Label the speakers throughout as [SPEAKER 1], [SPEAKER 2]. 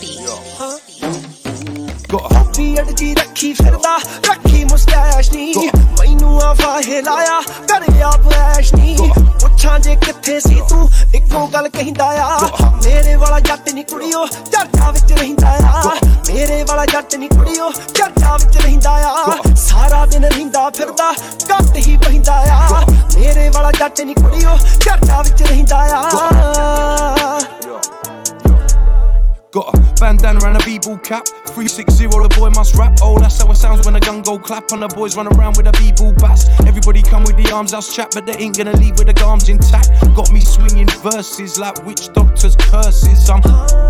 [SPEAKER 1] Beard ਜੀ ਰੱਖੀ ਫਿਰਦਾ ਰੱਖੀ ਮੁਸਟੈਸ਼ ਨੀ ਮੈਨੂੰ ਆ ਫਾਹੇ ਲਾਇਆ ਕਰ ਆਪ ਐਸ਼ ਨੀ ਪੁੱਛਾਂ ਜੇ ਕਿੱਥੇ ਸੀ ਤੂੰ ਇੱਕੋ ਗੱਲ ਕਹਿੰਦਾ ਆ ਮੇਰੇ ਵਾਲਾ ਜੱਟ ਨੀ ਕੁੜੀਓ ਚਰਚਾ ਵਿੱਚ ਰਹਿੰਦਾ ਆ ਮੇਰੇ ਵਾਲਾ ਜੱਟ ਨੀ ਕੁੜੀਓ ਚਰਚਾ ਵਿੱਚ ਰਹਿੰਦਾ ਆ ਸਾਰਾ ਦਿਨ ਰਹਿੰਦਾ ਫਿਰਦਾ ਘੱਟ ਹੀ ਬਹਿੰਦਾ ਆ ਮੇਰੇ ਵਾਲਾ ਜੱਟ ਨੀ ਕੁੜੀਓ ਚਰਚਾ ਵਿੱਚ ਰਹਿੰਦਾ ਆ
[SPEAKER 2] Got a bandana and a b-ball cap 360, the boy must rap. Oh, that's how it sounds when a gun go clap. And the boys run around with a b-ball bats. Everybody come with the arms out chat, but they ain't gonna leave with the arms intact. Got me swinging verses like witch doctors' curses. I'm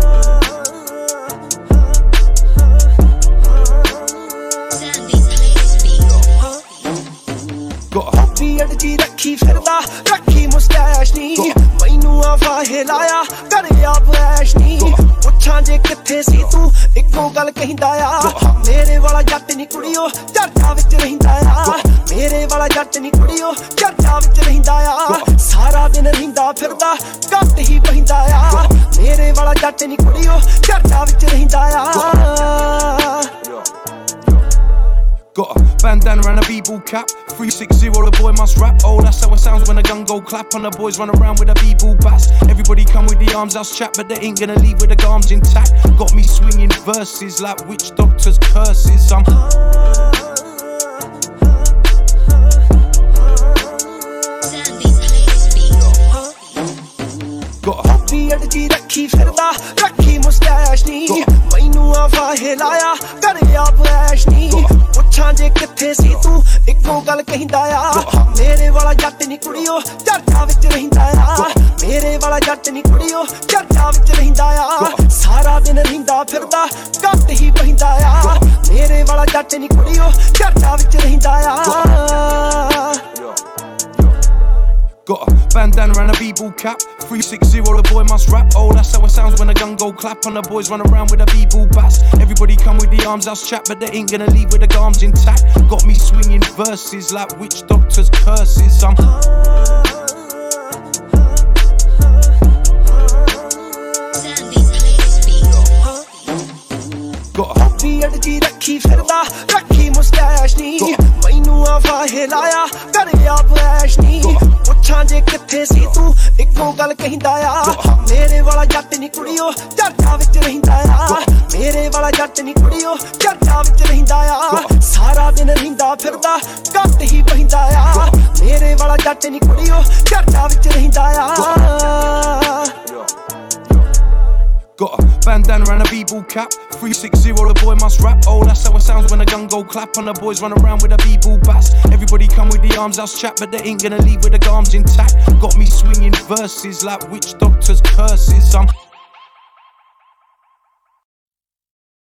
[SPEAKER 1] beard ਜੀ ਰੱਖੀ ਫਿਰਦਾ ਰੱਖੀ ਮੁਸਟੈਸ਼ ਨੀ ਮੈਨੂੰ ਆ ਫਾਹੇ ਲਾਇਆ ਕਰ ਆਪ ਐਸ਼ ਨੀ ਪੁੱਛਾਂ ਜੇ ਕਿੱਥੇ ਸੀ ਤੂੰ ਇੱਕੋ ਗੱਲ ਕਹਿੰਦਾ ਆ ਮੇਰੇ ਵਾਲਾ ਜੱਟ ਨੀ ਕੁੜੀਓ ਚਰਚਾ ਵਿੱਚ ਰਹਿੰਦਾ ਆ ਮੇਰੇ ਵਾਲਾ ਜੱਟ ਨੀ ਕੁੜੀਓ ਚਰਚਾ ਵਿੱਚ ਰਹਿੰਦਾ ਆ ਸਾਰਾ ਦਿਨ ਰਹਿੰਦਾ ਫਿਰਦਾ ਘੱਟ ਹੀ ਬਹਿੰਦਾ ਆ ਮੇਰੇ ਵਾਲਾ ਜੱਟ ਨੀ ਕੁੜੀਓ ਚਰਚਾ ਵਿੱਚ ਰਹਿੰਦਾ ਆ
[SPEAKER 2] Got a bandana and a b-ball cap 360, the boy must rap. Oh, that's how it sounds when a gun go clap. And the boys run around with a b-ball bats. Everybody come with the arms out chat, but they ain't gonna leave with the arms intact. Got me swinging verses like witch doctors' curses. I'm
[SPEAKER 1] beard ਜੀ ਰੱਖੀ ਫਿਰਦਾ ਰੱਖੀ ਮੁਸਟੈਸ਼ ਨੀ ਮੈਨੂੰ ਆ ਫਾਹੇ ਲਾਇਆ ਕਰ ਆਪ ਐਸ਼ ਨੀ ਪੁੱਛਾਂ ਜੇ ਕਿੱਥੇ ਸੀ ਤੂੰ ਇੱਕੋ ਗੱਲ ਕਹਿੰਦਾ ਆ ਮੇਰੇ ਵਾਲਾ ਜੱਟ ਨੀ ਕੁੜੀਓ ਚਰਚਾ ਵਿੱਚ ਰਹਿੰਦਾ ਆ ਮੇਰੇ ਵਾਲਾ ਜੱਟ ਨੀ ਕੁੜੀਓ ਚਰਚਾ ਵਿੱਚ ਰਹਿੰਦਾ ਆ ਸਾਰਾ ਦਿਨ ਰਹਿੰਦਾ ਫਿਰਦਾ ਘੱਟ ਹੀ ਬਹਿੰਦਾ ਆ ਮੇਰੇ ਵਾਲਾ ਜੱਟ ਨੀ ਕੁੜੀਓ ਚਰਚਾ ਵਿੱਚ ਰਹਿੰਦਾ ਆ
[SPEAKER 2] Got a bandana and a b-ball cap 360, the boy must rap. Oh, that's how it sounds when a gun go clap. And the boys run around with a b-ball bats. Everybody come with the arms out chat, but they ain't gonna leave with the arms intact. Got me swinging verses like witch doctors' curses. I'm
[SPEAKER 1] beard ਜੀ ਰੱਖੀ ਫਿਰਦਾ ਰੱਖੀ ਮੁਸਟੈਸ਼ ਨੀ ਮੈਨੂੰ ਆ ਫਾਹੇ ਲਾਇਆ ਕਰ ਆਪ ਐਸ਼ ਨੀ ਪੁੱਛਾਂ ਜੇ ਕਿੱਥੇ ਸੀ ਤੂੰ ਇੱਕੋ ਗੱਲ ਕਹਿੰਦਾ ਆ ਮੇਰੇ ਵਾਲਾ ਜੱਟ ਨੀ ਕੁੜੀਓ ਚਰਚਾ ਵਿੱਚ ਰਹਿੰਦਾ ਆ ਮੇਰੇ ਵਾਲਾ ਜੱਟ ਨੀ ਕੁੜੀਓ ਚਰਚਾ ਵਿੱਚ ਰਹਿੰਦਾ ਆ ਸਾਰਾ ਦਿਨ ਰਹਿੰਦਾ ਫਿਰਦਾ ਘੱਟ ਹੀ ਬਹਿੰਦਾ ਆ ਮੇਰੇ ਵਾਲਾ ਜੱਟ ਨੀ ਕੁੜੀਓ ਚਰਚਾ ਵਿੱਚ ਰਹਿੰਦਾ ਆ
[SPEAKER 2] Got a bandana and a b-ball cap 360, the boy must rap. Oh, that's how it sounds when a gun go clap. And the boys run around with a b-ball bats. Everybody come with the arms out chat, but they ain't gonna leave with the arms intact. Got me swinging verses like witch doctors' curses. I'm